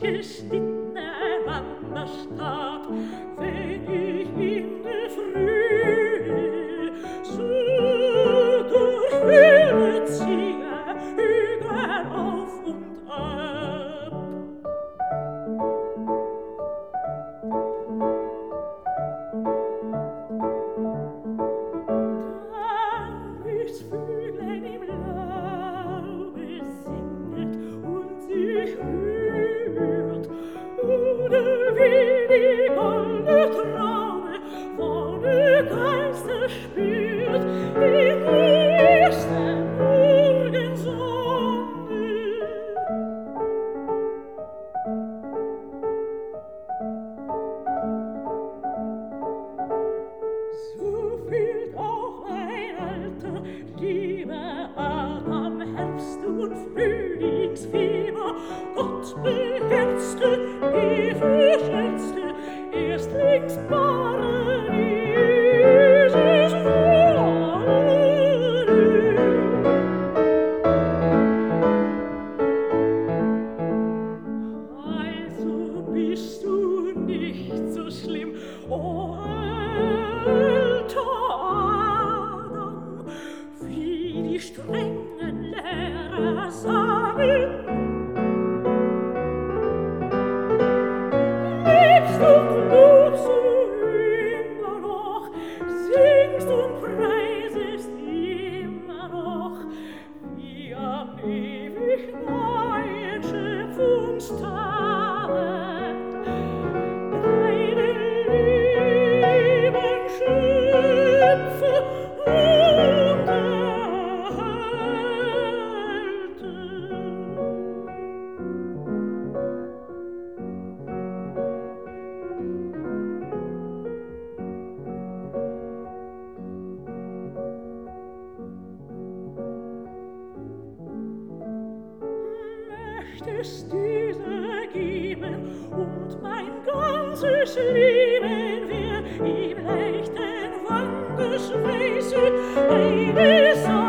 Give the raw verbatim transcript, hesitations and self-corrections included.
geschnittene Wanderstab, wenn ich in der Früh so durch Höhle ziehe, Hügel auf und ab. Dann wir's Vöglein im Laube singet und sich hört, oder wie die goldene Traube von der Geister spürt, in erster Morgensonne. So fühlt auch ein alter, lieber Adam Herbst und Frühlingsfieber. Gott beherzte, die verschätzte, Erstlingsbare Jesus Wolle. Also bist du nicht so schlimm, o alter Adam, wie die strengen Lehrer sagen. Lebst und lobst du immer noch, singst und preisest immer noch, wie am ewig neuen Schöpfungstagen. Deinen lieben Schöpfer möchtest diese geben, und mein ganzes Leben wir im leichten Wanderschweiße eine Sache